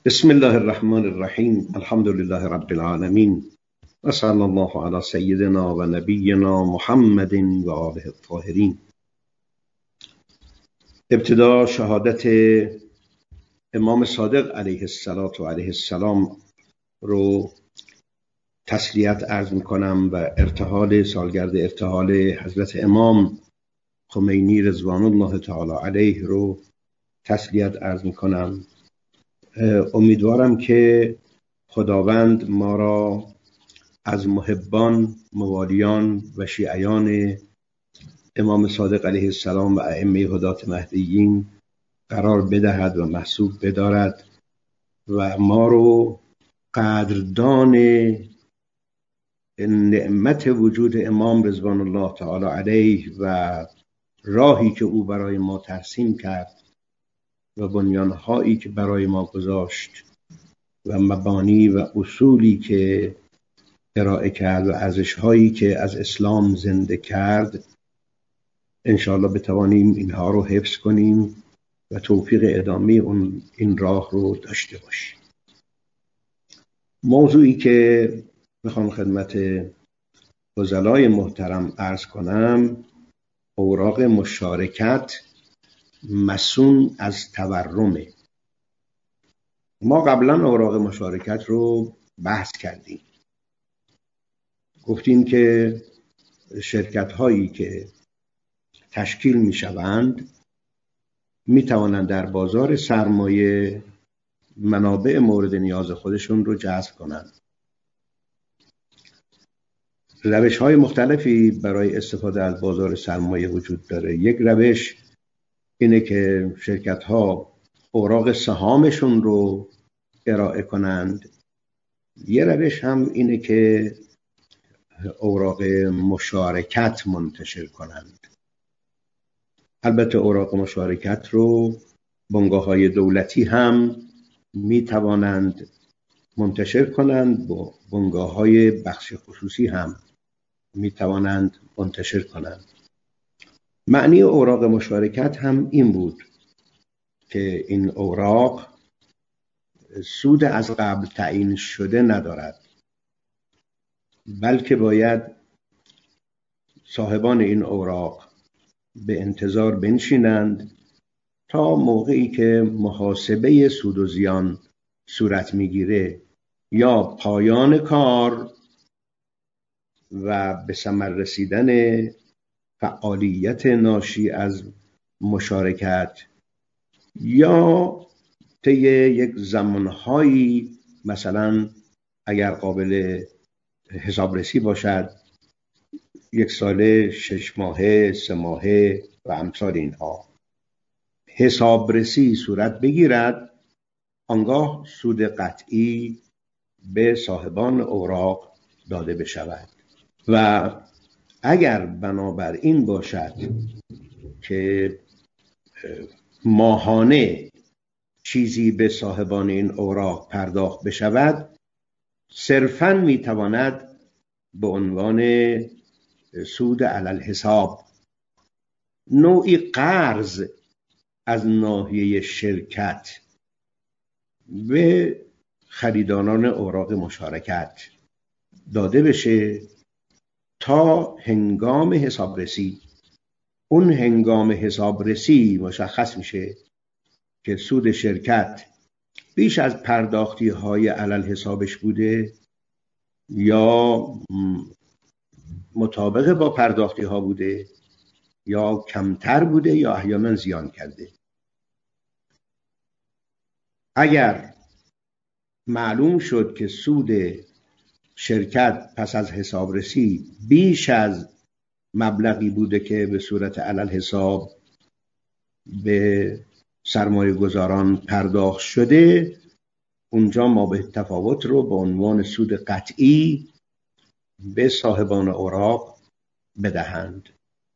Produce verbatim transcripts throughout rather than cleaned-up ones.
بسم الله الرحمن الرحیم. الحمد لله رب العالمین و صلی الله علی سیدنا و نبینا محمد و آله الطاهرین. ابتدا شهادت امام صادق علیه الصلاة و علیه السلام رو تسلیت عرض میکنم و ارتحال سالگرد ارتحال حضرت امام خمینی رضوان الله تعالی علیه رو تسلیت عرض میکنم. امیدوارم که خداوند ما را از محبان، موالیان و شیعیان امام صادق علیه السلام و ائمه هدات مهدیین قرار بدهد و محسوب بدارد و ما رو قدردان نعمت وجود امام رضوان الله تعالی علیه و راهی که او برای ما ترسیم کرد و بنیانهایی که برای ما گذاشت و مبانی و اصولی که ارائه کرد و ارزش‌هایی که از اسلام زنده کرد انشاءالله بتوانیم اینها رو حفظ کنیم و توفیق ادامه اون این راه رو داشته باشیم. موضوعی که میخوام خدمت فضلای محترم عرض کنم اوراق مشارکت مصون از تورمه. ما قبلا اوراق مشارکت رو بحث کردیم، گفتیم که شرکت هایی که تشکیل می شوند می توانند در بازار سرمایه منابع مورد نیاز خودشون رو جذب کنند. روش های مختلفی برای استفاده از بازار سرمایه وجود داره. یک روش اینه که شرکت ها اوراق سهامشون رو ارائه کنند. یه روش هم اینه که اوراق مشارکت منتشر کنند. البته اوراق مشارکت رو بنگاه‌های دولتی هم می توانند منتشر کنند، با بنگاه‌های بخش خصوصی هم می توانند منتشر کنند. معنی اوراق مشارکت هم این بود که این اوراق سود از قبل تعیین شده ندارد، بلکه باید صاحبان این اوراق به انتظار بنشینند تا موقعی که محاسبه سود و زیان صورت میگیره یا پایان کار و به ثمر رسیدن فعالیت ناشی از مشارکت یا طی یک زمانهایی، مثلا اگر قابل حسابرسی باشد یک ساله، شش ماهه، سه ماهه و امثال اینها، حسابرسی صورت بگیرد، آنگاه سود قطعی به صاحبان اوراق داده بشود. و اگر بنابر این باشد که ماهانه چیزی به صاحبان این اوراق پرداخت بشود، صرفاً میتواند به عنوان سود علی الحساب، نوعی قرض از ناحیه شرکت به خریداران اوراق مشارکت داده بشه تا هنگام حسابرسی. اون هنگام حسابرسی مشخص میشه که سود شرکت بیش از پرداختی های علی الحسابش بوده یا مطابق با پرداختی ها بوده یا کمتر بوده یا احیانا زیان کرده. اگر معلوم شد که سود شرکت پس از حسابرسی بیش از مبلغی بوده که به صورت علی الحساب به سرمایه گذاران پرداخت شده، اونجا ما به تفاوت رو به عنوان سود قطعی به صاحبان اوراق بدهند.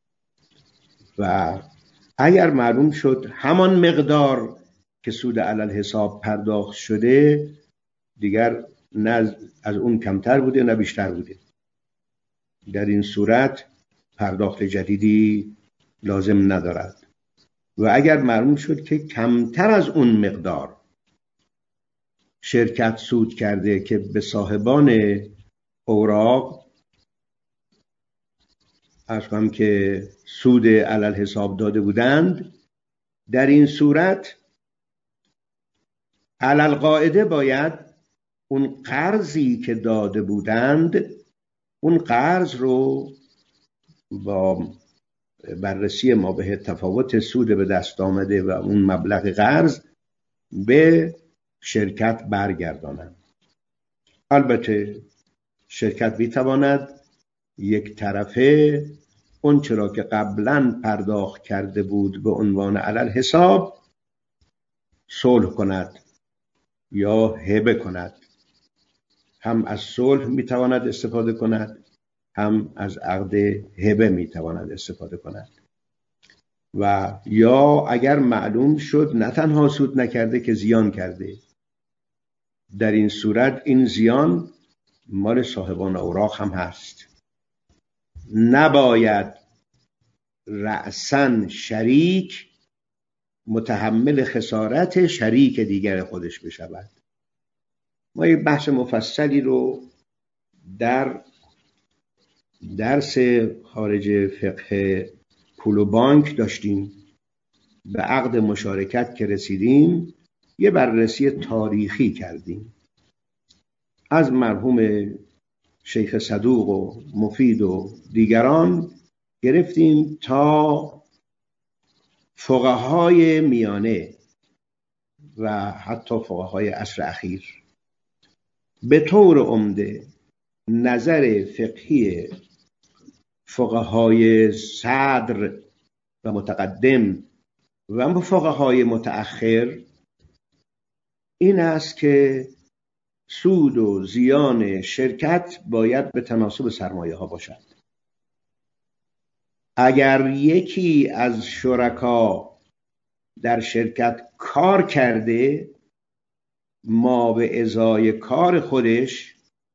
و اگر معلوم شد همان مقدار که سود علی الحساب پرداخت شده دیگر نه از اون کمتر بوده نه بیشتر بوده، در این صورت پرداخت جدیدی لازم ندارد. و اگر معلوم شد که کمتر از اون مقدار شرکت سود کرده که به صاحبان اوراق از هم که سود علل حساب داده بودند، در این صورت علل قاعده باید اون قرضی که داده بودند اون قرض رو با بررسی ما به تفاوت سود به دست آمده و اون مبلغ قرض به شرکت برگردانند. البته شرکت میتواند یک طرفه اون چرا که قبلا پرداخت کرده بود به عنوان علل حساب صلح کند یا هبه کند. هم از صلح میتواند استفاده کند، هم از عقد هبه میتواند استفاده کند. و یا اگر معلوم شد نه تنها سود نکرده که زیان کرده، در این صورت این زیان مال صاحبان اوراق هم هست. نباید رأساً شریک متحمل خسارت شریک دیگر خودش بشود. ما یک بحث مفصلی رو در درس خارج فقه پول و بانک داشتیم. به عقد مشارکت که رسیدیم یه بررسی تاریخی کردیم از مرحوم شیخ صدوق و مفید و دیگران گرفتیم تا فقهای میانه و حتی فقهای عصر اخیر. به طور عمده نظر فقهی فقهای صدر و متقدم و فقهای متأخر این است که سود و زیان شرکت باید به تناسب سرمایه ها باشد. اگر یکی از شرکا در شرکت کار کرده، ما به ازای کار خودش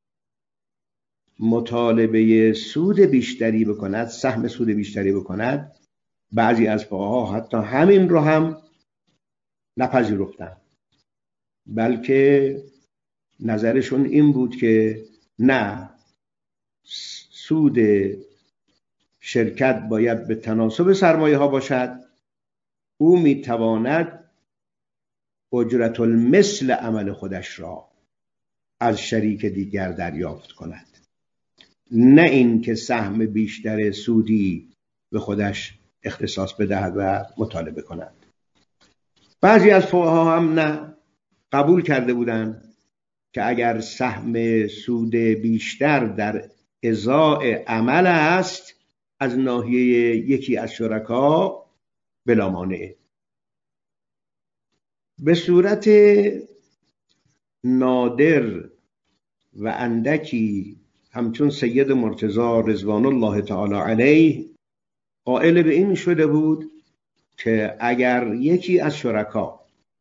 مطالبه سود بیشتری بکند، سهم سود بیشتری بکند، بعضی از فقها حتی همین رو هم نپذیرفتند، بلکه نظرشون این بود که نه، سود شرکت باید به تناسب سرمایه ها باشد. او میتواند اجرت المثل عمل خودش را از شریک دیگر دریافت کند، نه این که سهم بیشتر سودی به خودش اختصاص بدهد و مطالبه کند. بعضی از فقها هم نه، قبول کرده بودند که اگر سهم سود بیشتر در ازای عمل است از ناحیه یکی از شرکا بلا مانع. به صورت نادر و اندکی همچون سید مرتضی رضوان الله تعالی علیه قائل به این شده بود که اگر یکی از شرکا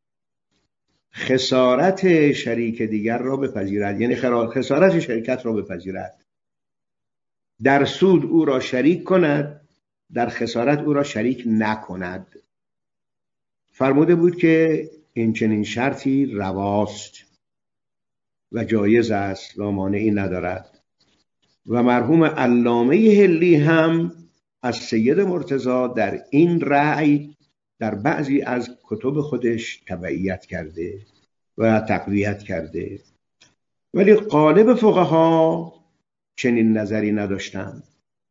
خسارت شریک دیگر را بپذیرد، یعنی خسارت شرکت را بپذیرد، در سود او را شریک کند، در خسارت او را شریک نکند. فرموده بود که این چنین شرطی رواست و جایز است و مانعی ندارد. و مرحوم علامه حلی هم از سید مرتضی در این رأی در بعضی از کتب خودش تبعیت کرده و تقویت کرده، ولی غالب فقها چنین نظری نداشتند.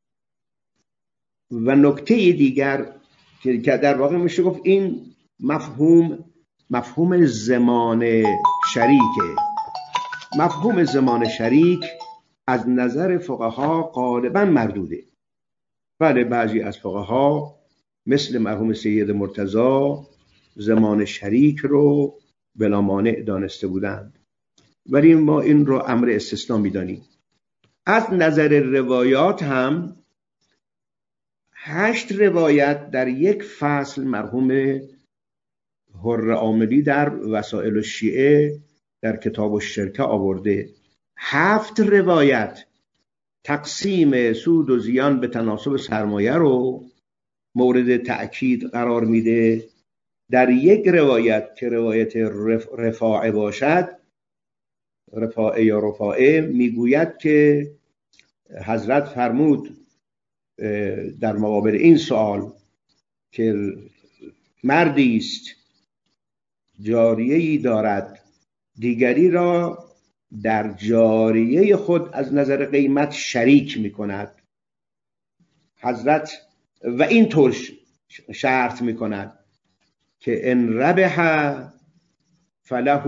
و نکته دیگر که در واقع میشه گفت این مفهوم مفهوم زمان شریکه. مفهوم زمان شریک از نظر فقها غالبا مردوده. بله، بعضی از فقها مثل مرحوم سید مرتضی زمان شریک رو بلا مانع دانسته بودند، ولی ما این رو امر استثنا می‌دانیم. از نظر روایات هم هشت روایت در یک فصل مرحوم حر عاملی در وسائل الشیعه در کتاب الشرکه آورده. هفت روایت تقسیم سود و زیان به تناسب سرمایه رو مورد تأکید قرار میده. در یک روایت که روایت رفاعه باشد رفاعه یا رفاعه میگوید که حضرت فرمود در مقابل این سوال که مردی است جاریه‌ای دارد، دیگری را در جاریه خود از نظر قیمت شریک میکند. حضرت و این طور شرط میکند که ان ربح فله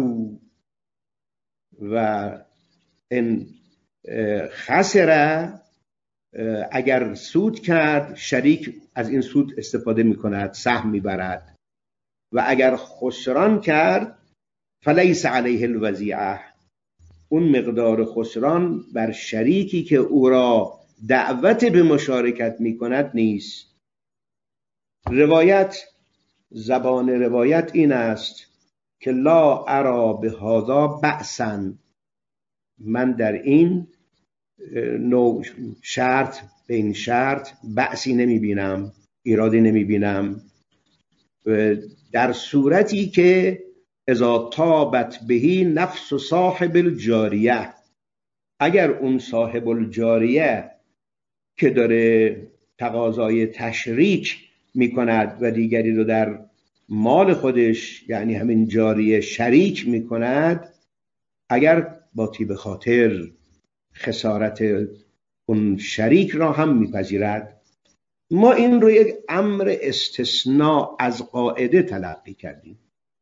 و ان خسر، اگر سود کرد شریک از این سود استفاده میکند، سهم میبرد، و اگر خسران کرد فلیس علیه الوزیعه، اون مقدار خسران بر شریکی که او را دعوت به مشارکت میکند نیست. روایت، زبان روایت این است که لا ارا بهذا بأسا، من در این نوع شرط به این شرط بأسی نمی بینم، ایرادی نمی بینم، در صورتی که اذا طابت بهی نفس صاحب الجاریه، اگر اون صاحب الجاریه که داره تقاضای تشریک می کند و دیگری رو در مال خودش یعنی همین جاریه شریک می کند، اگر با طیب خاطر خسارت اون شریک را هم میپذیرد. ما این رو یک امر استثناء از قاعده تلقی کردیم.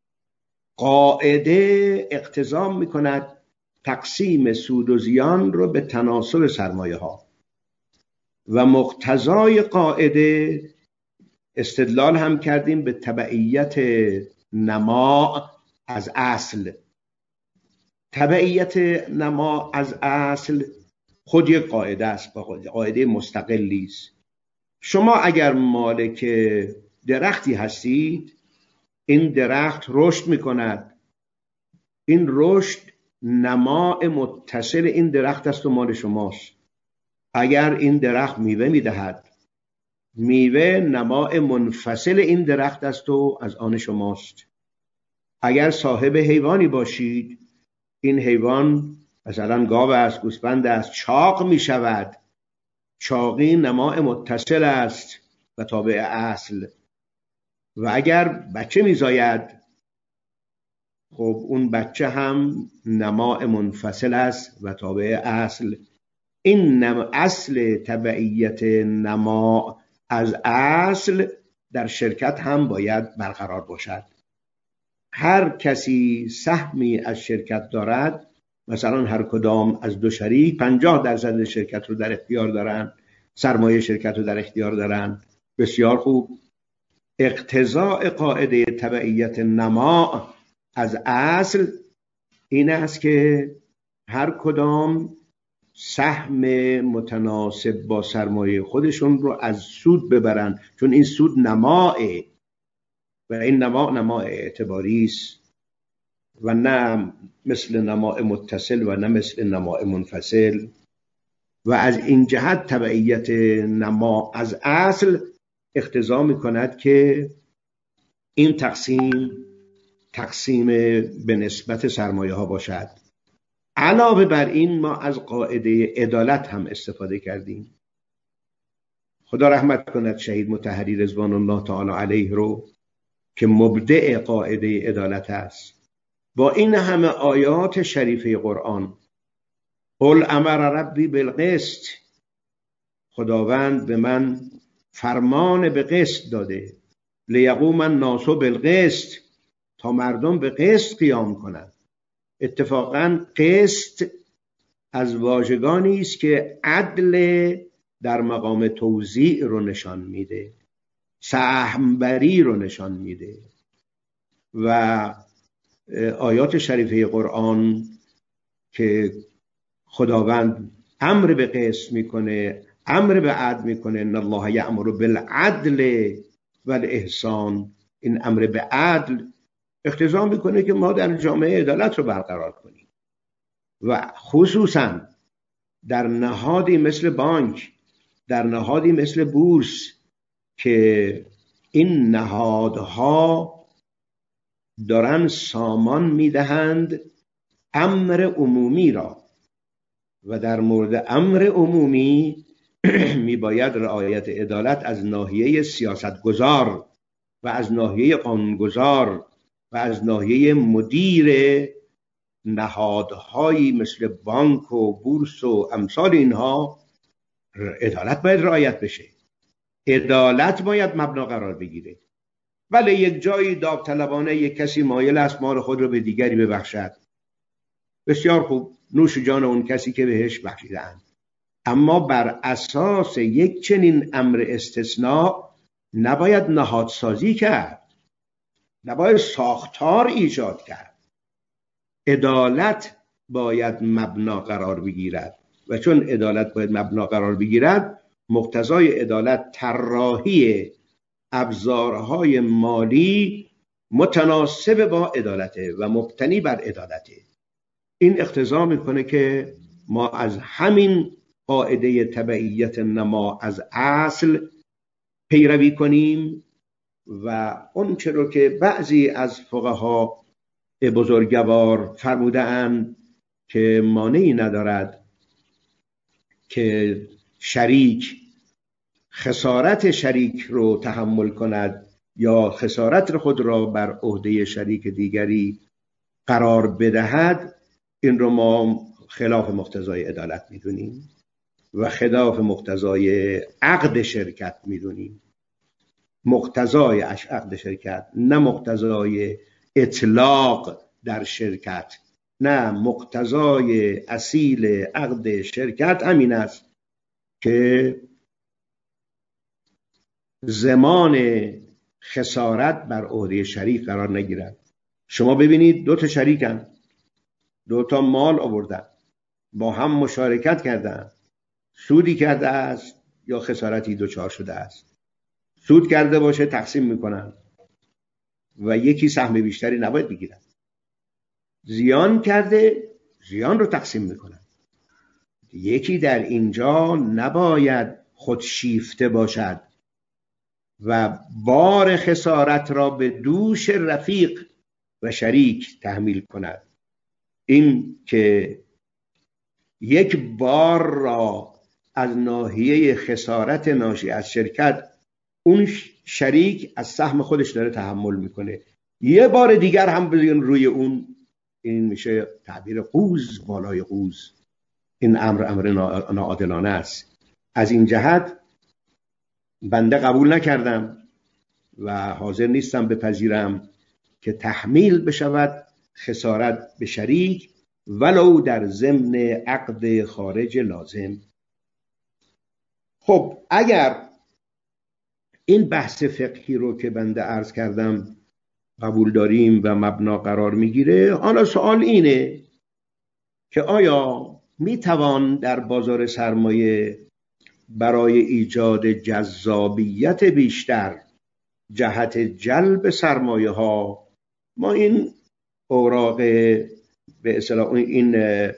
قاعده اقتضا میکند تقسیم سود و زیان رو به تناسب سرمایه ها، و مقتضای قاعده استدلال هم کردیم به تبعیت نما از اصل. تبعیت نما از اصل خود یک قاعده است، قاعده مستقلی است. شما اگر مالک درختی هستید، این درخت رشد میکند، این رشد نماء متصل این درخت است و مال شماست. اگر این درخت میوه میدهد، میوه نماء منفصل این درخت است و از آن شماست. اگر صاحب حیوانی باشید، این حیوان مثلا گاو است، گوسفند است، چاق می شود، چاقی نماء متصل است و تابع اصل. و اگر بچه می زاید، خب اون بچه هم نماء منفصل است و تابع اصل. این اصل تبعیت نماء از اصل در شرکت هم باید برقرار باشد. هر کسی سهمی از شرکت دارد، مثلا هر کدام از دو شریک پنجاه درصد شرکت رو در اختیار دارن، سرمایه شرکت رو در اختیار دارن، بسیار خوب. اقتضاء قاعده تبعیت نماء از اصل این است که هر کدام سهم متناسب با سرمایه خودشون رو از سود ببرن، چون این سود نماء و این نماء نماء اعتباری است و نه مثل نماء متصل و نه مثل نماء منفصل. و از این جهت تبعیت نماء از اصل اقتضا می کند که این تقسیم تقسیم به نسبت سرمایه ها باشد. علاوه بر این ما از قاعده عدالت هم استفاده کردیم. خدا رحمت کند شهید مطهری رضوان الله تعالی علیه رو که مبدع قاعده عدالت است. با این همه آیات شریفه قرآن، قل امر ربی بالقسط، خداوند به من فرمان به قسط داده، لیقوم الناس بالقسط، تا مردم به قسط قیام کنند. اتفاقا قسط از واژگانی است که عدل در مقام توزیع رو نشان میده، سهمبری رو نشان میده. و آیات شریفه قرآن که خداوند امر به قسط میکنه، امر به عدل میکنه، ان الله یأمر بالعدل والاحسان، این امر به عدل اقتضا میکنه که ما در جامعه عدالت رو برقرار کنیم و خصوصا در نهادی مثل بانک، در نهادی مثل بورس که این نهادها دارن سامان میدهند امر عمومی را و در مورد امر عمومی میباید رعایت عدالت از ناحیه سیاستگزار و از ناحیه قانونگذار و از ناحیه مدیر نهادهایی مثل بانک و بورس و امثال اینها عدالت باید رعایت بشه. عدالت باید مبنا قرار بگیره. ولی یک جایی داوطلبانه یک کسی مایل است مال خود رو به دیگری ببخشد، بسیار خوب، نوش جان اون کسی که بهش بخشیدند. اما بر اساس یک چنین امر استثناء نباید نهادسازی کرد، نباید ساختار ایجاد کرد. عدالت باید مبنا قرار بگیرد و چون عدالت باید مبنا قرار بگیرد، مقتضای عدالت طراحی ابزارهای مالی متناسب با عدالته و مبتنی بر عدالته. این اقتضا میکنه که ما از همین قاعده تبعیت نما از اصل پیروی کنیم و اون چرا که بعضی از فقها بزرگوار فرمودند که مانعی ندارد که شریک خسارت شریک رو تحمل کند یا خسارت خود را بر عهده شریک دیگری قرار بدهد، این رو ما خلاف مقتضای عدالت میدونیم و خلاف مقتضای عقد شرکت میدونیم. مقتضای عقد شرکت، نه مقتضای اطلاق در شرکت، نه مقتضای اصیل عقد شرکت همین است که زمان خسارت بر عهده شریک قرار نگیرد. شما ببینید دو تا شریکن، دو تا مال آوردن، با هم مشارکت کردن، سودی کرده است یا خسارتی دوچار شده است. سود کرده باشه تقسیم میکنن و یکی سهم بیشتری نباید بگیرن. زیان کرده زیان رو تقسیم میکنن. یکی در اینجا نباید خودشیفته باشد و بار خسارت را به دوش رفیق و شریک تحمیل کند. این که یک بار را از ناحیه خسارت ناشی از شرکت اون شریک از سهم خودش داره تحمل میکنه، یه بار دیگر هم بزن روی اون، این میشه تعبیر قوز بالای قوز. این امر امر ناعادلانه است. از این جهت بنده قبول نکردم و حاضر نیستم بپذیرم که تحمیل بشود خسارت به شریک ولو در ضمن عقد خارج لازم. خب اگر این بحث فقهی رو که بنده عرض کردم قبول داریم و مبنا قرار میگیره، حالا سوال اینه که آیا میتوان در بازار سرمایه برای ایجاد جذابیت بیشتر جهت جلب سرمایه ها ما این اوراق به اصطلاح این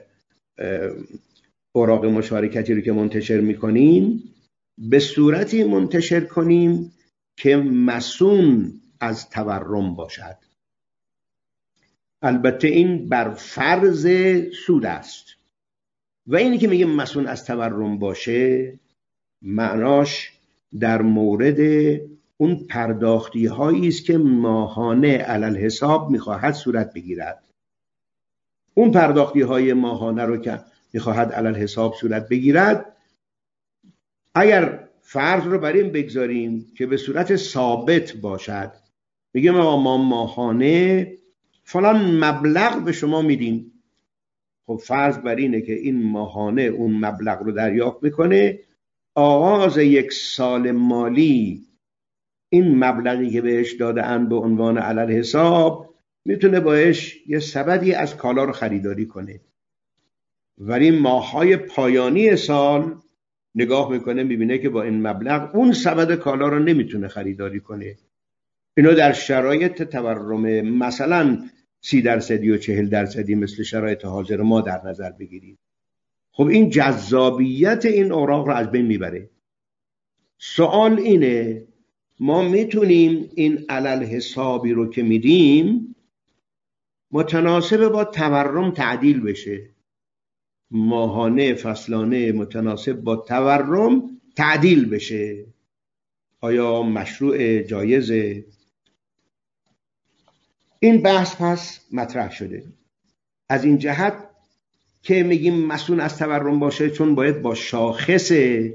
اوراق مشارکتی رو که منتشر میکنیم به صورتی منتشر کنیم که مصون از تورم باشد؟ البته این بر فرض سود است و اینی که میگه مصون از تورم باشه معناش در مورد اون پرداختی هایی است که ماهانه علل حساب میخواهد صورت بگیرد. اون پرداختی های ماهانه رو که میخواهد علل حساب صورت بگیرد، اگر فرض رو بر این بگذاریم که به صورت ثابت باشد، میگیم ما ماهانه فلان مبلغ به شما میدیم، خب فرض بر اینه که این ماهانه اون مبلغ رو دریافت میکنه، آغاز یک سال مالی این مبلغی که بهش داده اند به عنوان علل حساب میتونه باش یه سبدی از کالا رو خریداری کنه، ولی ماههای پایانی سال نگاه میکنه میبینه که با این مبلغ اون سبد کالا رو نمیتونه خریداری کنه. اینو در شرایط تورم مثلا سی درصدی و چهل درصدی مثل شرایط حاضر ما در نظر بگیرید، خب این جذابیت این اوراق رو از بین میبره. سوال اینه ما میتونیم این علل حسابی رو که میدیم متناسب با تورم تعدیل بشه، ماهانه فصلانه متناسب با تورم تعدیل بشه. آیا مشروع، جایزه؟ این بحث پس مطرح شده از این جهت که میگیم مسئول از تورم باشه، چون باید با شاخص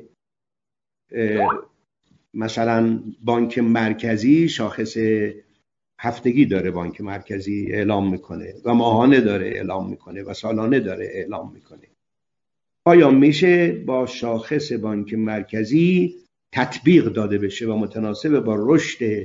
مثلا بانک مرکزی، شاخص هفتگی داره بانک مرکزی اعلام میکنه و ماهانه داره اعلام میکنه و سالانه داره اعلام میکنه. آیا میشه با شاخص بانک مرکزی تطبیق داده بشه و متناسب با رشد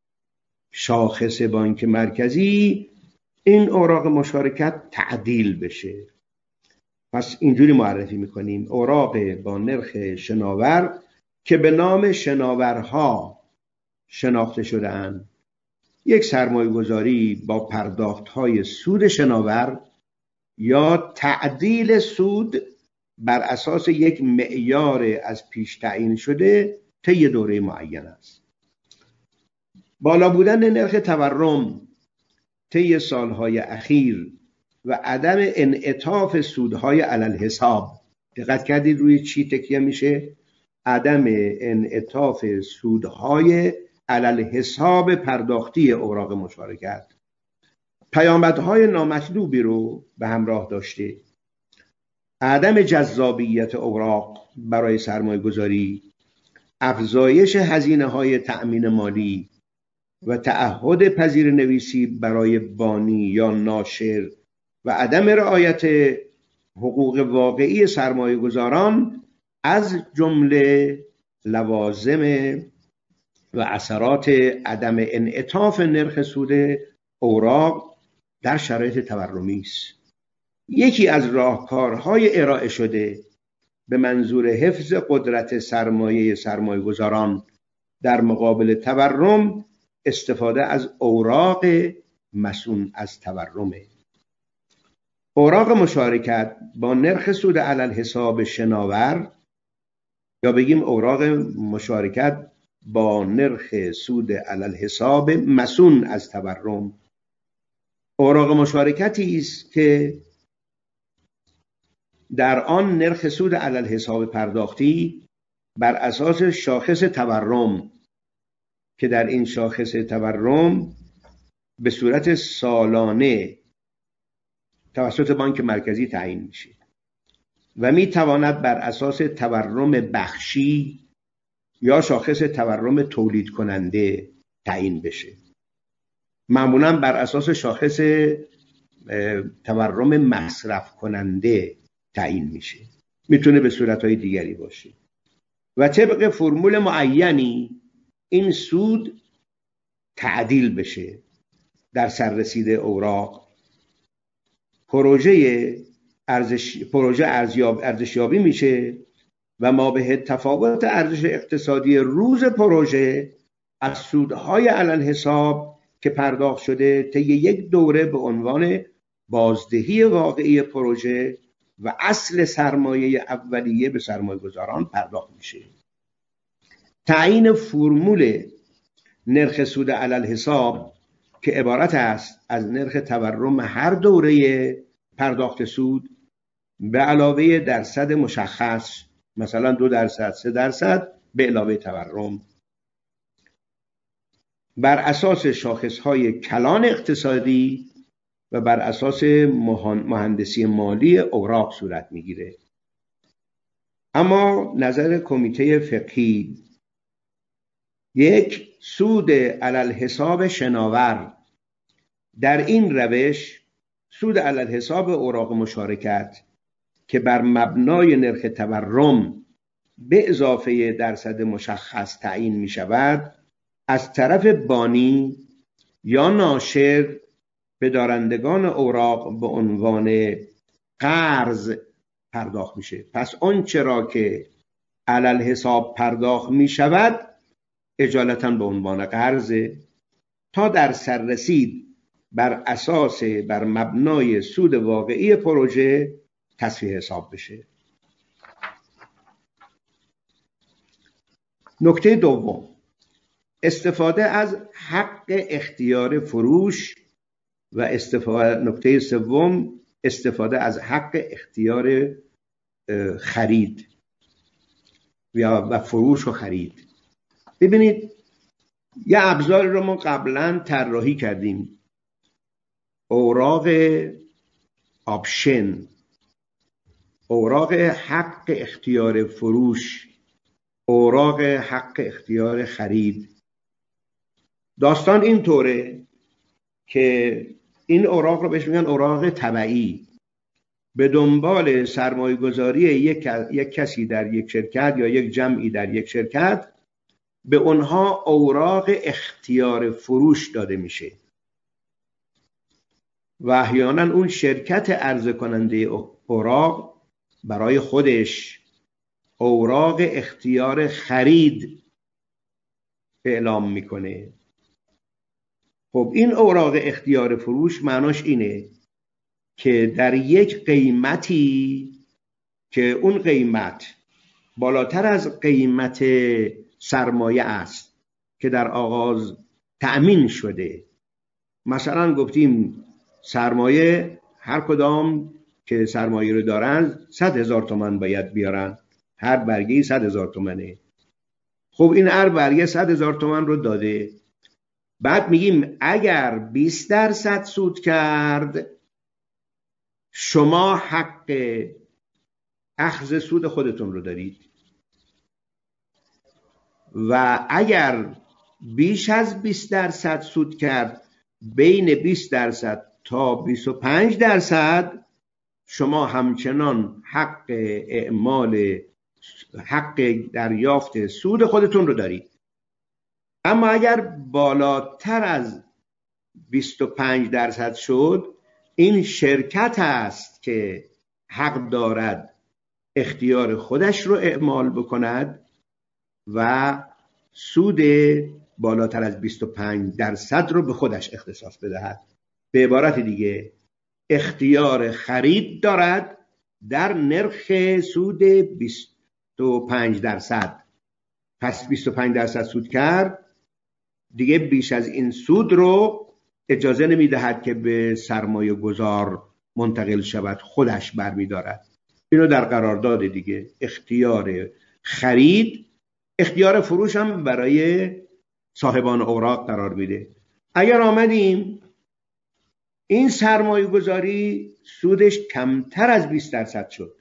شاخص بانک مرکزی این اوراق مشارکت تعدیل بشه؟ پس اینجوری معرفی میکنیم: اوراق با نرخ شناور که به نام شناورها شناخته شده اند، یک سرمایه گذاری با پرداخت های سود شناور یا تعدیل سود بر اساس یک معیار از پیش تعیین شده طی دوره معین است. بالا بودن نرخ تورم طی سالهای اخیر و عدم انعطاف سودهای علل حساب، دقت کردید روی چی تکیه میشه؟ عدم انعطاف سودهای علل حساب پرداختی اوراق مشارکت پیامدهای نامطلوبی رو به همراه داشته. عدم جذابیت اوراق برای سرمایه گذاری، افزایش هزینه های تأمین مالی و تعهد پذیر نویسی برای بانی یا ناشر و عدم رعایت حقوق واقعی سرمایه گذاران از جمله لوازم و اثرات عدم انعطاف نرخ سود اوراق در شرایط تورمی است. یکی از راهکارهای ارائه شده به منظور حفظ قدرت سرمایه سرمایه گذاران در مقابل تورم استفاده از اوراق مصون از تورمه. اوراق مشارکت با نرخ سود علل حساب شناور، یا بگیم اوراق مشارکت با نرخ سود علل حساب مصون از تورم، اوراق مشارکتی است که در آن نرخ سود علل حساب پرداختی بر اساس شاخص تورم که در این شاخص تورم به صورت سالانه توسط بانک مرکزی تعیین میشه و میتواند بر اساس تورم بخشی یا شاخص تورم تولید کننده تعیین بشه. معمولا بر اساس شاخص تورم مصرف کننده تعیین میشه، میتونه به صورتهای دیگری باشه و طبق فرمول معینی این سود تعدیل بشه در سررسید اوراق. پروژه ارزش پروژه ارزیاب ارزشیابی میشه و ما به تفاوت ارزش اقتصادی روز پروژه از سودهای علل حساب که پرداخت شده طی یک دوره به عنوان بازدهی واقعی پروژه و اصل سرمایه اولیه به سرمایه گذاران پرداخت میشه. تعیین فرمول نرخ سود علل حساب که عبارت است از نرخ تورم هر دوره پرداخت سود به علاوه درصد مشخص، مثلا دو درصد، سه درصد به علاوه تورم، بر اساس شاخصهای کلان اقتصادی و بر اساس مهندسی مالی اوراق صورت میگیره. اما نظر کمیته فقهی: یک، سود علل حساب شناور. در این روش سود علل حساب اوراق مشارکت که بر مبنای نرخ تورم به اضافه درصد مشخص تعیین می شود از طرف بانی یا ناشر به دارندگان اوراق به عنوان قرض پرداخت میشه. پس اون چرا که علل حساب پرداخت می شود اجالتا به عنوان قرض تا در سررسید بر اساس بر مبنای سود واقعی پروژه تصفیه حساب بشه. نکته دوم، استفاده از حق اختیار فروش و استفاده نکته سوم استفاده از حق اختیار خرید و فروش و خرید. ببینید یه ابزار رو ما قبلا طراحی کردیم، اوراق آپشن، اوراق حق اختیار فروش، اوراق حق اختیار خرید. داستان این طوره که این اوراق رو بهش میگن اوراق تبعی. به دنبال سرمایه گذاری یک،, یک کسی در یک شرکت یا یک جمعی در یک شرکت به اونها اوراق اختیار فروش داده میشه و احیانا اون شرکت عرضه کننده اوراق برای خودش اوراق اختیار خرید اعلام میکنه. خب این اوراق اختیار فروش معناش اینه که در یک قیمتی که اون قیمت بالاتر از قیمت سرمایه است که در آغاز تأمین شده، مثلا گفتیم سرمایه هر کدام که سرمایه رو دارن صد هزار تومان باید بیارن، هر برگه صد هزار تومنه. خب این هر برگه صد هزار تومان رو داده، بعد میگیم اگر بیست درصد سود کرد شما حق اخذ سود خودتون رو دارید و اگر بیش از بیست درصد سود کرد، بین بیست درصد تا بیست و پنج درصد، شما همچنان حق اعمال حق دریافت سود خودتون رو دارید. اما اگر بالاتر از بیست و پنج درصد شد، این شرکت است که حق دارد اختیار خودش رو اعمال بکند و سود بالاتر از بیست و پنج درصد رو به خودش اختصاص بدهد. به عبارت دیگه اختیار خرید دارد در نرخ سود بیست و پنج درصد. پس بیست و پنج درصد سود کرد، دیگه بیش از این سود رو اجازه نمیدهد که به سرمایه گذار منتقل شود، خودش برمیدارد. اینو در قرارداد دیگه اختیار خرید، اختیار فروش هم برای صاحبان اوراق قرار میده. اگر آمدیم این سرمایه گذاری سودش کمتر از بیست درصد شد،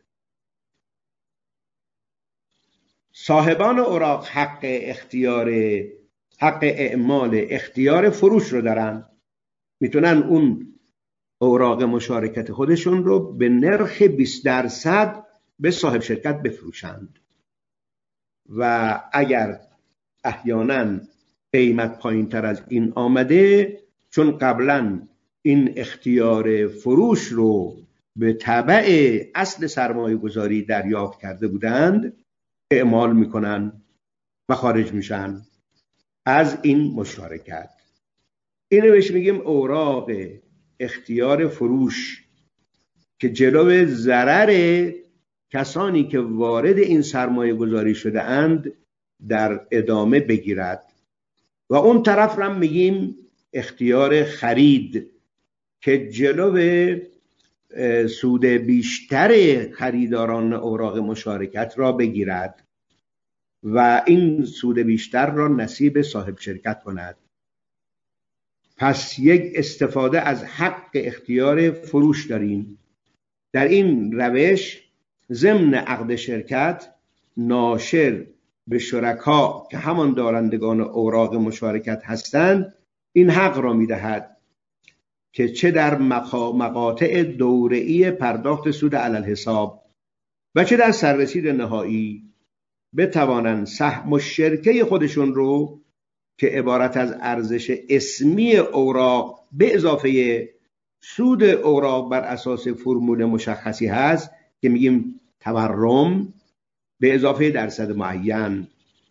صاحبان اوراق حق اختیار حق اعمال اختیار فروش رو دارن، میتونن اون اوراق مشارکت خودشون رو به نرخ بیست درصد به صاحب شرکت بفروشند و اگر احیانا قیمت پایین تر از این آمده، چون قبلا این اختیار فروش رو به تبع اصل سرمایه گذاری دریافت کرده بودند، اعمال میکنن و خارج میشن از این مشارکت. اینو بهش میگیم اوراق اختیار فروش که جلو ضرر کسانی که وارد این سرمایه گذاری شده اند در ادامه بگیرد. و اون طرف رو میگیم اختیار خرید که جلو سود بیشتر خریداران اوراق مشارکت را بگیرد و این سود بیشتر را نصیب صاحب شرکت کند. پس یک استفاده از حق اختیار فروش داریم. در این روش ضمن عقد شرکت ناشر به شرکا که همان دارندگان اوراق مشارکت هستند این حق را میدهد که چه در مقاطع دوره‌ای پرداخت سود علی الحساب و چه در سررسید نهایی بتوانند سهم الشرکه خودشون رو که عبارت از ارزش اسمی اوراق به اضافه سود اوراق بر اساس فرمول مشخصی هست که میگیم تورم به اضافه درصد معین،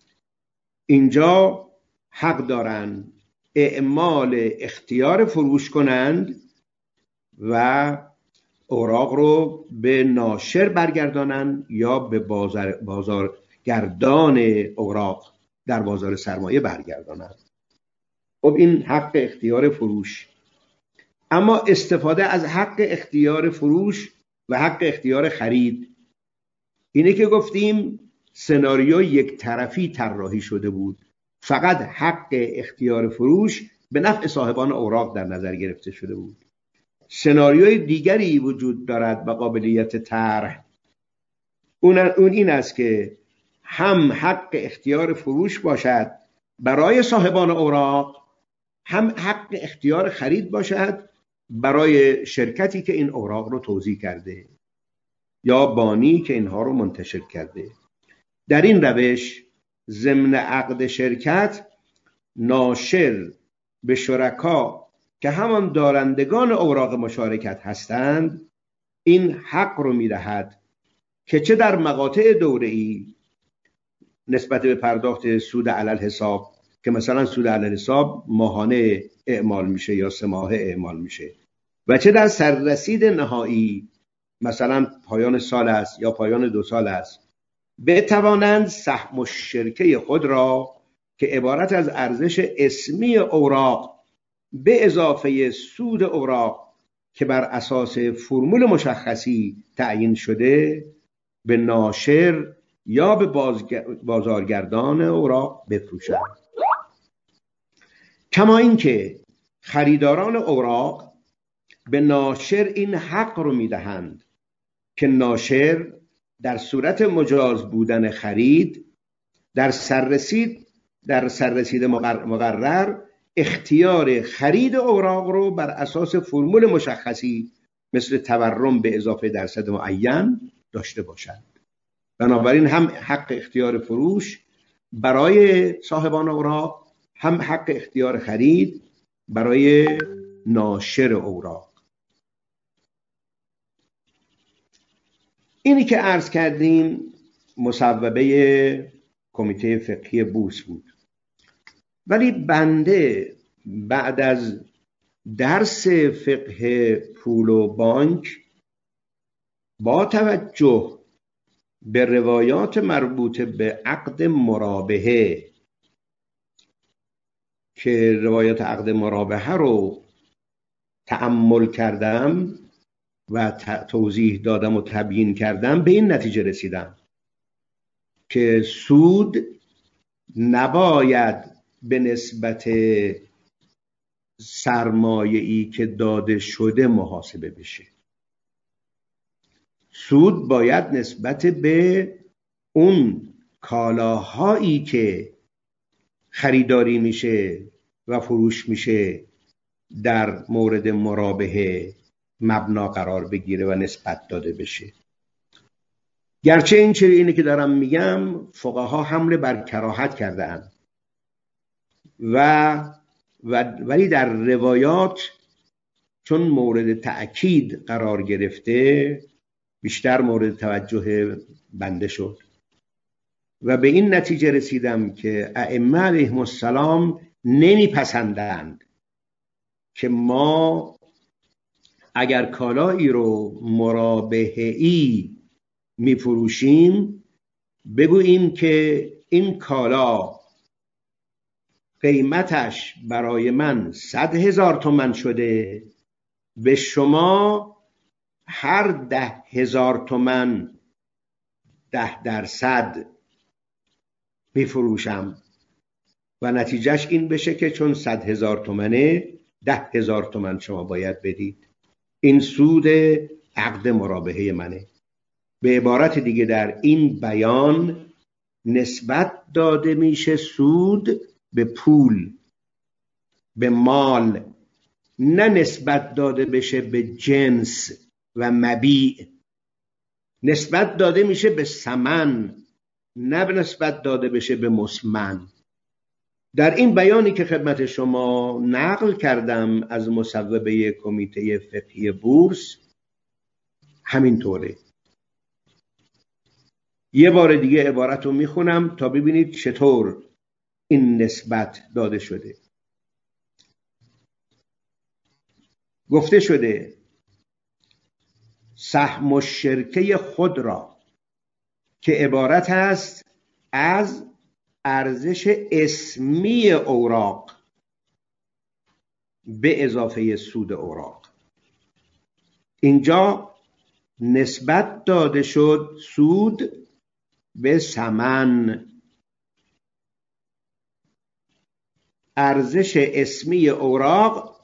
اینجا حق دارن اعمال اختیار فروش کنند و اوراق رو به ناشر برگردانند یا به بازار بازارگردان اوراق در بازار سرمایه برگردانند. خب این حق اختیار فروش. اما استفاده از حق اختیار فروش و حق اختیار خرید، اینه که گفتیم سناریو یک طرفی طراحی شده بود، فقط حق اختیار فروش به نفع صاحبان اوراق در نظر گرفته شده بود. سناریوی دیگری وجود دارد و قابلیت طرح، اون اون این است که هم حق اختیار فروش باشد برای صاحبان اوراق، هم حق اختیار خرید باشد برای شرکتی که این اوراق رو توزیع کرده یا بانی که اینها رو منتشر کرده. در این روش ضمن عقد شرکت ناشر به شرکا که همان دارندگان اوراق مشارکت هستند این حق رو میدهد که چه در مقاطع دوره‌ای نسبت به پرداخت سود علل حساب که مثلا سود علل حساب ماهانه اعمال میشه یا سه ماهه اعمال میشه، و چه در سررسید نهایی مثلا پایان سال است یا پایان دو سال است، بتوانند سهم الشرکه خود را که عبارت از ارزش اسمی اوراق به اضافه سود اوراق که بر اساس فرمول مشخصی تعیین شده به ناشر یا به بازارگردان اوراق بفروشند. کما اینکه خریداران اوراق به ناشر این حق رو میدهند که ناشر در صورت مجاز بودن خرید در سررسید در سررسید مقرر اختیار خرید اوراق رو بر اساس فرمول مشخصی مثل تورم به اضافه درصد معین داشته باشند. بنابراین هم حق اختیار فروش برای صاحبان اوراق، هم حق اختیار خرید برای ناشر اوراق. اینی که عرض کردیم مصوبه کمیته فقهی بورس بود، ولی بنده بعد از درس فقه پول و بانک با توجه به روایات مربوط به عقد مرابحه که روایات عقد مرابحه رو تأمل کردم و توضیح دادم و تبیین کردم، به این نتیجه رسیدم که سود نباید به نسبت سرمایه‌ای که داده شده محاسبه بشه. سود باید نسبت به اون کالاهایی که خریداری میشه و فروش میشه در مورد مرابحه مبنا قرار بگیره و نسبت داده بشه. گرچه این چیزی اینه که دارم میگم فقها حمله بر کراهت کرده اند و ولی در روایات چون مورد تأکید قرار گرفته بیشتر مورد توجه بنده شد و به این نتیجه رسیدم که ائمه علیهم السلام نمیپسندند که ما اگر کالایی رو مرابحه‌ای میفروشیم بگوییم که این کالا قیمتش برای من صد هزار تومن شده، به شما هر ده هزار تومن ده درصد میفروشم و نتیجهش این بشه که چون صد هزار تومنه ده هزار تومن شما باید بدید. این سود عقد مرابحه منه. به عبارت دیگه در این بیان نسبت داده میشه سود به پول، به مال، نه نسبت داده بشه به جنس و مبیع. نسبت داده میشه به ثمن، نه نسبت داده بشه به مسمن. در این بیانی که خدمت شما نقل کردم از مصوبه کمیته فقهی بورس همینطوره. یه بار دیگه عبارت رو میخونم تا ببینید چطور این نسبت داده شده. گفته شده سهم الشرکه خود را که عبارت است از ارزش اسمی اوراق به اضافه سود اوراق اینجا نسبت داده شد سود به ثمن. ارزش اسمی اوراق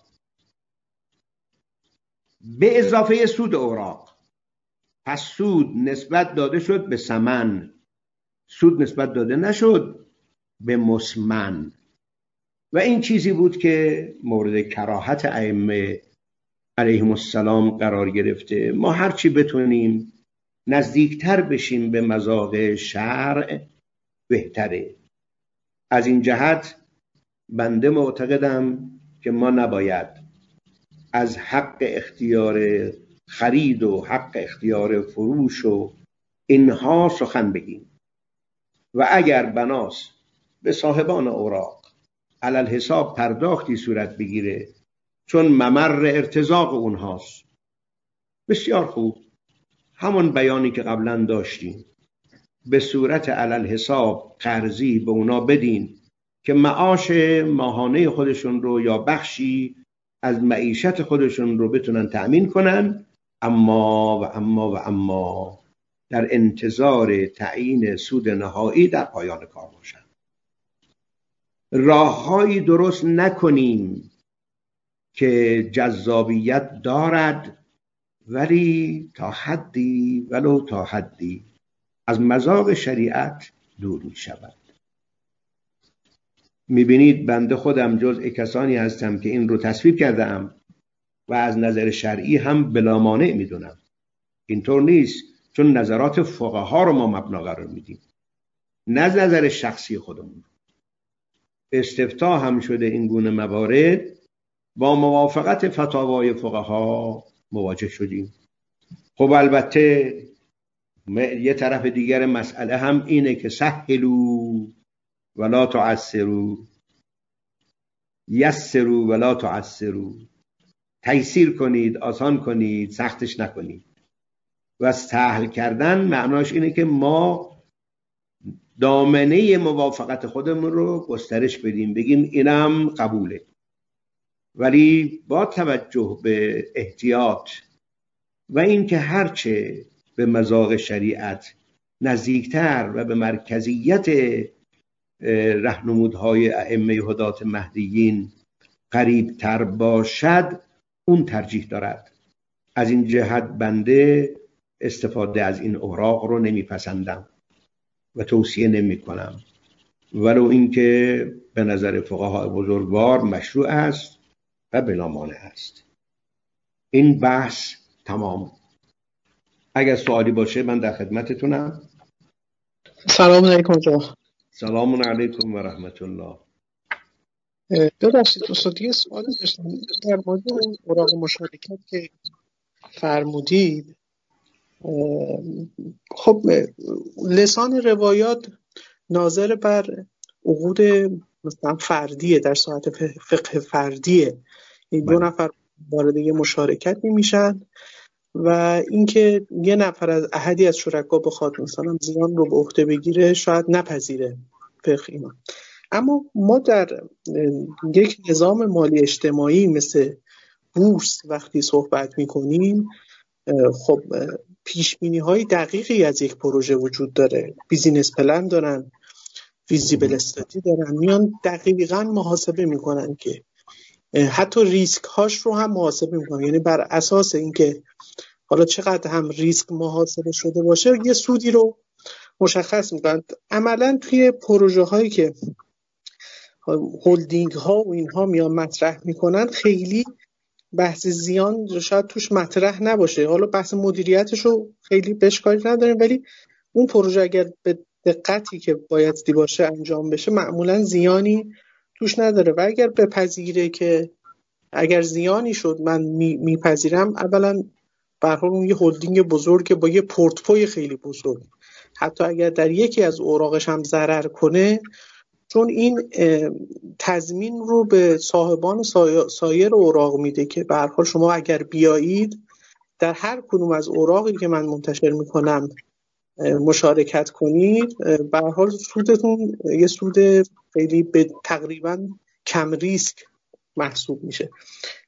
به اضافه سود اوراق. پس سود نسبت داده شد به ثمن، سود نسبت داده نشد به مسمن. و این چیزی بود که مورد کراهت ائمه علیهم السلام قرار گرفته. ما هرچی بتونیم نزدیکتر بشیم به مذاق شرع بهتره. از این جهت بنده معتقدم که ما نباید از حق اختیار خرید و حق اختیار فروش و اینها سخن بگیم و اگر بناس به صاحبان اوراق علل حساب پرداختی صورت بگیره چون ممر ارتزاق اونهاست، بسیار خوب، همون بیانی که قبلا داشتیم، به صورت علل حساب قرضی به اونا بدین که معاش ماهانه خودشون رو یا بخشی از معیشت خودشون رو بتونن تأمین کنن، اما و اما و اما در انتظار تعیین سود نهایی در پایان کار باشن. راههایی درست نکنیم که جذابیت دارد ولی تا حدی ولو تا حدی از مذاق شریعت دور می شود. می بینید بنده خودم جزء کسانی هستم که این رو تصویب کردم و از نظر شرعی هم بلا مانع می دونم. اینطور نیست، چون نظرات فقها رو ما مبنا قرار میدیم، نه نظر شخصی خودمون. استفتاء هم شده این گونه موارد، با موافقت فتاوای فقها مواجه شدیم. خب البته یه طرف دیگر مسئله هم اینه که سهلوا ولا تعسروا، یسروا ولا تعسروا، تیسیر کنید، آسان کنید، سختش نکنید. و سهل کردن معناش اینه که ما دامنه موافقت خودمون رو گسترش بدیم، بگیم اینم قبوله، ولی با توجه به احتیاط و اینکه هرچه به مذاق شریعت نزدیکتر و به مرکزیت راهنمودهای ائمه هدات مهدیین قریبتر باشد اون ترجیح دارد. از این جهت بنده استفاده از این اوراق رو نمیپسندم و توصیه نمی کنم، ولو اینکه به نظر فقهای بزرگوار مشروع است و بلا مانع است. این بحث تمام. اگر سوالی باشه من در خدمتتونم. سلام علیکم جناب. سلام علیکم و رحمت الله. ببخشید استاد یه سوالی داشتم در مورد اون اوراق مشارکت که فرمودید. خب لسان روایات ناظر بر عقود مثلا فردیه، در ساعت فقه فردیه، این دو نفر وارد یه مشارکت میشن و اینکه یه نفر از احدی از شرکا بخواد مثلا زیان رو به عهده بگیره شاید نپذیره فقه اینا. اما ما در یک نظام مالی اجتماعی مثل بورس وقتی صحبت میکنیم، خب پیش بینی های دقیقی از یک پروژه وجود داره، بیزینس پلن دارن، فیزیبل استادی دارن، میان دقیقاً محاسبه میکنن که حتی ریسک هاش رو هم محاسبه میکنن، یعنی بر اساس اینکه حالا چقدر هم ریسک محاسبه شده باشه یه سودی رو مشخص میکنن. عملاً توی پروژه هایی که هولدینگ ها و اینها میان مطرح میکنن خیلی بحث زیان شاید توش مطرح نباشه، حالا بحث مدیریتش رو خیلی بهش کاری نداریم، ولی اون پروژه اگر به دقتی که بایستی باشه انجام بشه معمولا زیانی توش نداره. و اگر بپذیره که اگر زیانی شد من میپذیرم، اولا به هر حال اون یه هولدینگ بزرگه با یه پورتفوی خیلی بزرگ، حتی اگر در یکی از اوراقش هم ضرر کنه، چون این تضمین رو به صاحبان سایر اوراق میده که به هر حال شما اگر بیایید در هر کدوم از اوراقی که من منتشر میکنم مشارکت کنید، به هر حال سودتون یه سود خیلی به تقریبا کم ریسک محسوب میشه.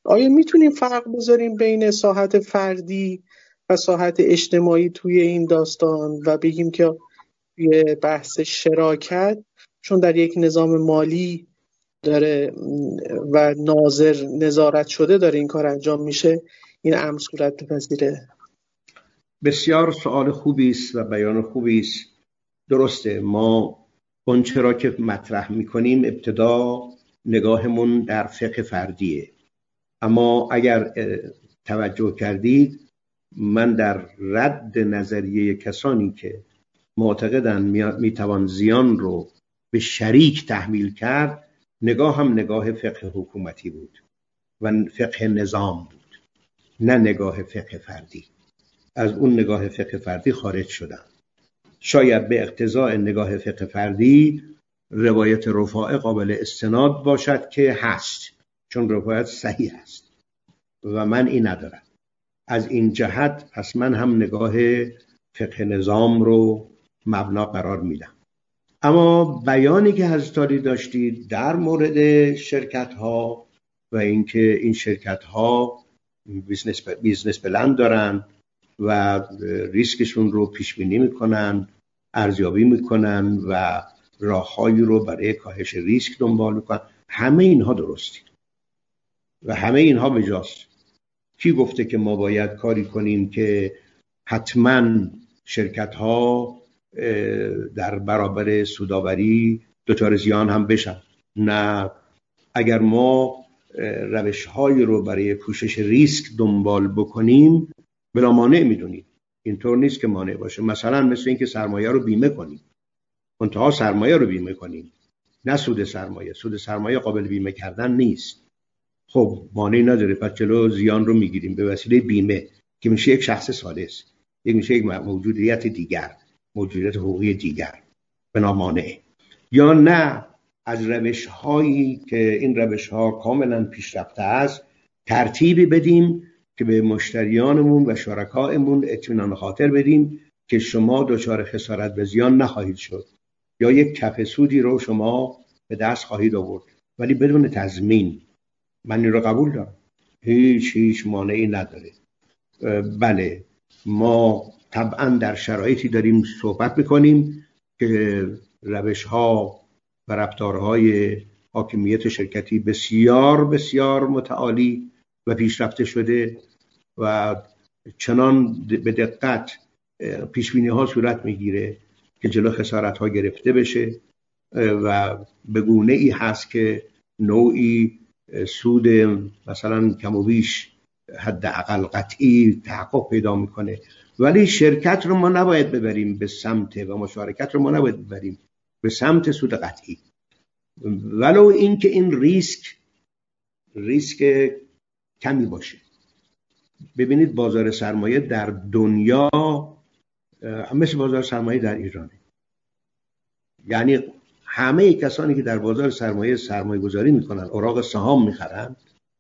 آیا میتونیم فرق بذاریم بین ساحت فردی و ساحت اجتماعی توی این داستان و بگیم که توی بحث شراکت چون در یک نظام مالی داره و ناظر نظارت شده داره این کار انجام میشه، این امر صورت بپذیره؟ بسیار سوال خوبی است و بیان خوبی است. درسته، ما اونچه را که مطرح میکنیم ابتدا نگاهمون در فقه فردیه، اما اگر توجه کردید من در رد نظریه کسانی که معتقدن میتوان زیان رو به شریک تحمیل کرد، نگاه هم نگاه فقه حکومتی بود و فقه نظام بود، نه نگاه فقه فردی. از اون نگاه فقه فردی خارج شدم. شاید به اقتضاء نگاه فقه فردی روایت رفاع قابل استناد باشد که هست، چون روایت صحیح است و من این ندارم. از این جهت پس من هم نگاه فقه نظام رو مبنا قرار میدم. اما بیانی که حضرت علی داشتید در مورد شرکت ها و اینکه این شرکت ها بیزنس بیزنس پلن دارن و ریسکشون رو پیش بینی میکنن، ارزیابی میکنن و راههایی رو برای کاهش ریسک دنبال میکنن، همه اینها درستی و همه اینها بجاست. کی گفته که ما باید کاری کنیم که حتما شرکت ها در برابر سودآوری دچار زیان هم بشن؟ نه، اگر ما روش هایی رو برای پوشش ریسک دنبال بکنیم بلا مانع میدونیم. اینطور نیست که مانع باشه. مثلا مثل اینکه سرمایه رو بیمه کنیم، منتها سرمایه رو بیمه کنیم، نه سود سرمایه. سود سرمایه قابل بیمه کردن نیست. خب مانعی نداره، پس جلو زیان رو میگیریم به وسیله بیمه که میشه یک شخص ثالث، یک میشه یک موجودیت دیگر، موجودیت حقوقی دیگر، بنا مانع. یا نه از روش هایی که این روش ها کاملا پیشرفته است ترتیبی بدیم که به مشتریانمون و شرکائمون اطمینان خاطر بدیم که شما دچار خسارت به زیان نخواهید شد، یا یک کف سودی رو شما به دست خواهید آورد، ولی بدون تضمین. من این رو قبول دارم، هیچ هیچ مانعی نداره. بله، ما طبعا در شرایطی داریم صحبت میکنیم که روش ها و رفتارهای حاکمیت شرکتی بسیار بسیار متعالی و پیشرفته شده و چنان به دقت پیشبینی ها صورت میگیره که جلو خسارت ها گرفته بشه و به گونه ای هست که نوعی سود مثلا کم و بیش حداقل قطعی تحقق پیدا میکنه. ولی شرکت رو ما نباید ببریم به سمت و مشارکت رو ما نباید ببریم به سمت سود قطعی، ولو اینکه این ریسک ریسک کمی باشه. ببینید بازار سرمایه در دنیا مثل بازار سرمایه در ایرانه. یعنی همه کسانی که در بازار سرمایه سرمایه گذاری میکنن، اوراق سهام میخرن،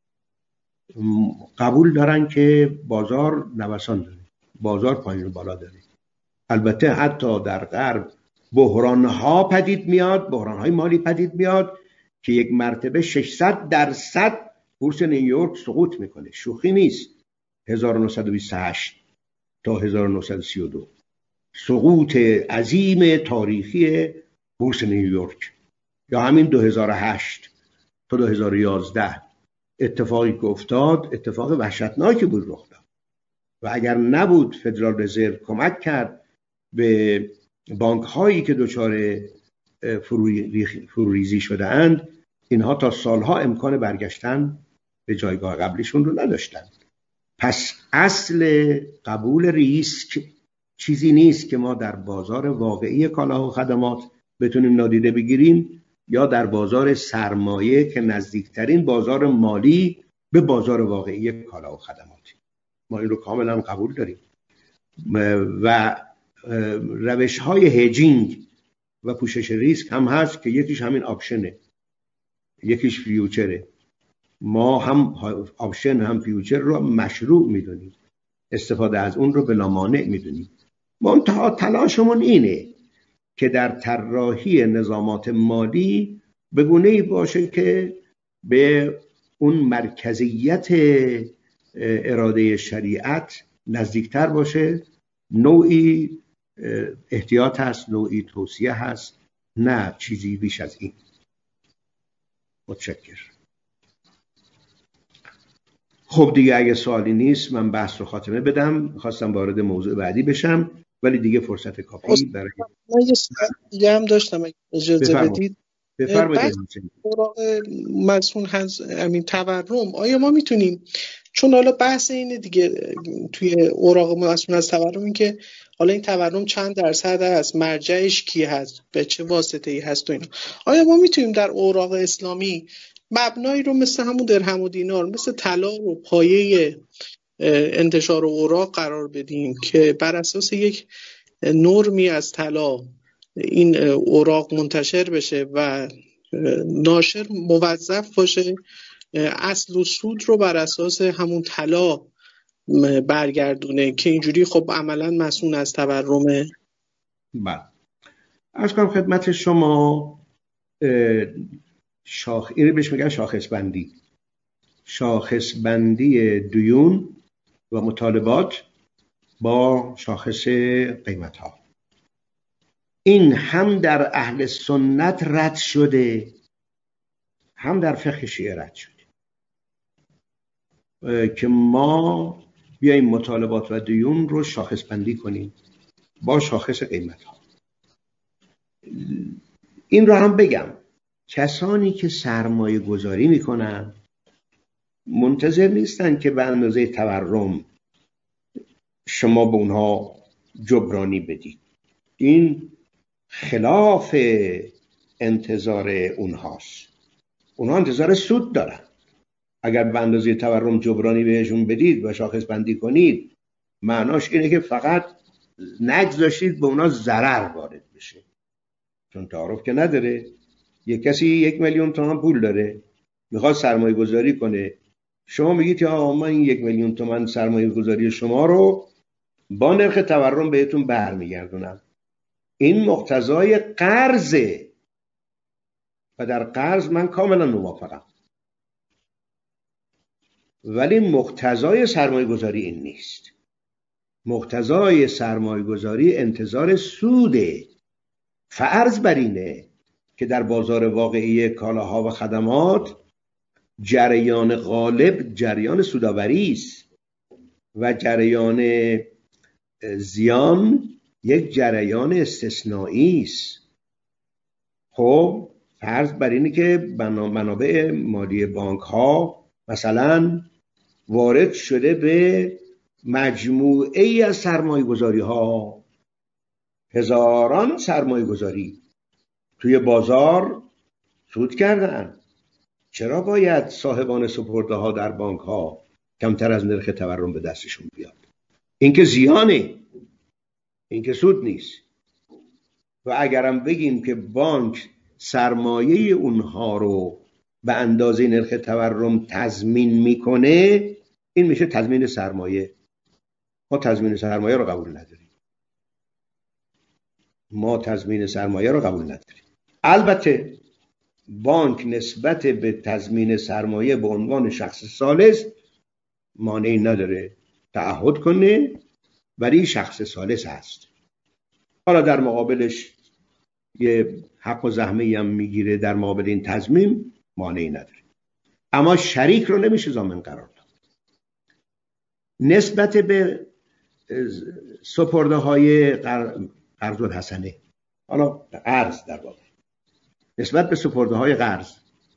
قبول دارن که بازار نوسان داره، بازار پایین و بالا داره. البته حتی در غرب بحران ها پدید میاد، بحران های مالی پدید میاد که یک مرتبه ششصد درصد بورس نیویورک سقوط میکنه. شوخی نیست. هزار و نهصد و بیست و هشت تا هزار و نهصد و سی و دو سقوط عظیم تاریخی بورس نیویورک، یا همین دو هزار و هشت تا دو هزار و یازده اتفاقی که افتاد اتفاق وحشتناکی بود رخ داد و اگر نبود فدرال رزرو کمک کرد به بانک هایی که دچار فروریزی شده اند، اینها تا سالها امکان برگشتن به جایگاه قبلیشون رو نداشتند. پس اصل قبول ریسک چیزی نیست که ما در بازار واقعی کالا و خدمات بتونیم نادیده بگیریم، یا در بازار سرمایه که نزدیکترین بازار مالی به بازار واقعی کالا و خدمات. ما این رو کاملا قبول داریم و روش های هجینگ و پوشش ریسک هم هست که یکیش همین آپشنه، یکیش فیوچره. ما هم آپشن هم فیوچر رو مشروع میدونیم، استفاده از اون رو بلا مانع میدونیم. منتها تلاشمون اینه که در طراحی نظامات مالی به گونه‌ای باشه که به اون مرکزیت اراده شریعت نزدیکتر باشه. نوعی احتیاط هست، نوعی توصیه هست، نه چیزی بیش از این. متشکر. خب دیگه اگه سوالی نیست من بحث رو خاتمه بدم. خواستم وارد موضوع بعدی بشم ولی دیگه فرصت کافی برای من یه سوال دیگه هم داشتم اگه اجازه بدید. بفرمایید. اوراق مسئول هست همین تورم، آیا ما میتونیم، چون حالا بحث اینه دیگه توی اوراق مسئول از تورم، این که حالا این تورم چند درصد هست، مرجعش کی هست، به چه واسطه ای هست و اینا، آیا ما میتونیم در اوراق اسلامی مبنایی رو مثل همون درهم و دینار، مثل طلا و پایه انتشار اوراق قرار بدیم که بر اساس یک نرمی از طلا این اوراق منتشر بشه و ناشر موظف باشه اصل و سود رو بر اساس همون طلا برگردونه که اینجوری خب عملا مسئول از تورمه؟ بله. عرض کنم خدمت شما شاخ اینو بهش میگن شاخص بندی. شاخص بندی دیون و مطالبات با شاخص قیمت ها، این هم در اهل سنت رد شده هم در فقه شیعه رد شده که ما بیاییم مطالبات و دیون رو شاخص بندی کنیم با شاخص قیمت ها. این رو هم بگم کسانی که سرمایه گذاری میکنن منتظر نیستن که به اندازه تورم شما به اونها جبرانی بدید. این خلاف انتظار اونهاست. اونها انتظار سود دارن. اگر به اندازه تورم جبرانی بهشون بدید و شاخص بندی کنید معناش اینه که فقط نگذاشتید به اونها ضرر وارد بشه، چون تعارف که نداره. یک کسی یک میلیون تومان پول داره میخواد سرمایه گذاری کنه، شما میگید که آقا من این یک میلیون تومان سرمایه گذاری شما رو با نرخ تورم بهتون برمیگردونم. این مقتضای قرضه و در قرض من کاملا موافقم، ولی مقتضای سرمایه گذاری این نیست. مقتضای سرمایه گذاری انتظار سوده. فرض بر اینه که در بازار واقعی کالاها و خدمات جریان غالب جریان سودآوری است و جریان زیان یک جریان استثنایی است. خب فرض بر اینه که منابع مالی بانک ها مثلا وارد شده به مجموعه ای از سرمایه گذاری ها، هزاران سرمایه گذاری توی بازار سود کردن. چرا باید صاحبان سپرده ها در بانک ها کمتر از نرخ تورم به دستشون بیاد؟ این که زیانه، این که سود نیست. و اگرم بگیم که بانک سرمایه اونها رو به اندازه نرخ تورم تضمین میکنه، این میشه تضمین سرمایه. ما تضمین سرمایه رو قبول نداریم. ما تضمین سرمایه رو قبول نداریم. البته بانک نسبت به تضمین سرمایه به عنوان شخص ثالث مانعی نداره تعهد کنه، ولی شخص ثالث هست. حالا در مقابلش یه حق و زحمه‌ای هم میگیره در مقابل این تضمین، مانعی نداره. اما شریک رو نمیشه ضامن قرار داد. نسبت به سپرده های قرض الحسنه، حالا قرض در واقع نسبت به سپرده های قرض،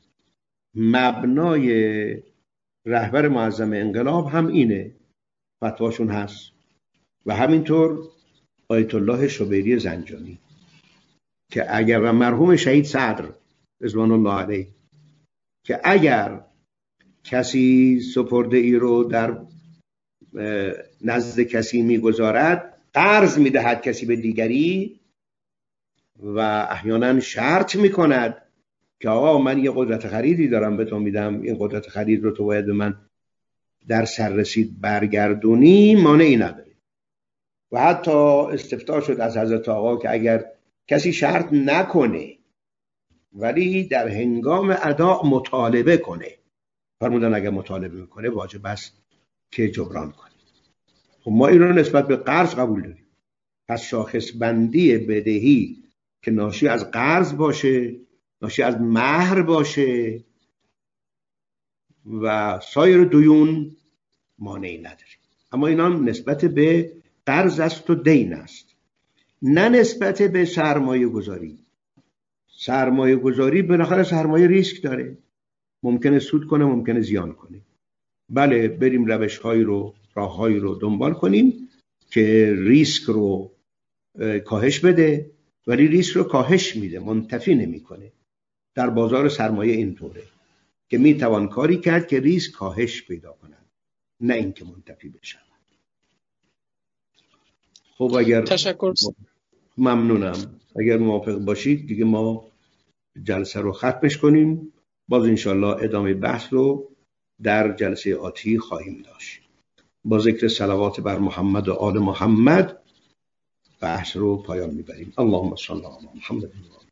مبنای رهبر معظم انقلاب هم اینه، فتواشون هست، و همینطور آیت الله شبیری زنجانی که اگر و مرحوم شهید صدر رضوان الله علیه که اگر کسی سپرده ای رو در نزد کسی میگذارد، قرض میدهد کسی به دیگری و احیانا شرط میکند که آقا من یه قدرت خریدی دارم به تو میدم، این قدرت خرید رو تو باید به من در سر رسید برگردونی، مانعی نداره. و حتی استفتاء شد از حضرت آقا که اگر کسی شرط نکنه ولی در هنگام ادا مطالبه کنه فرمودن اگر مطالبه میکنه واجب است که جبران کنه. خب ما این رو نسبت به قرض قبول داریم. پس شاخص بندی بدهی که ناشی از قرض باشه، ناشی از مهر باشه و سایر دیون مانعی نداریم. اما اینا نسبت به قرض است و دین است، نه نسبت به سرمایه گذاری. سرمایه گذاری بالاخره سرمایه ریسک داره، ممکنه سود کنه، ممکنه زیان کنه. بله بریم روش هایی رو، راه هایی رو دنبال کنیم که ریسک رو کاهش بده، ولی ریسک رو کاهش میده، منتفی نمیکنه. در بازار سرمایه اینطوره که میتوان کاری کرد که ریسک کاهش پیدا کنند، نه اینکه منتفی بشن. خب اگر تشکر. ممنونم. اگر موافق باشید دیگه ما جلسه رو ختمش کنیم. باز انشالله ادامه بحث رو در جلسه آتی خواهیم داشت. با ذکر صلوات بر محمد و آل محمد بحث رو پایان میبریم. اللهم صل علی محمد.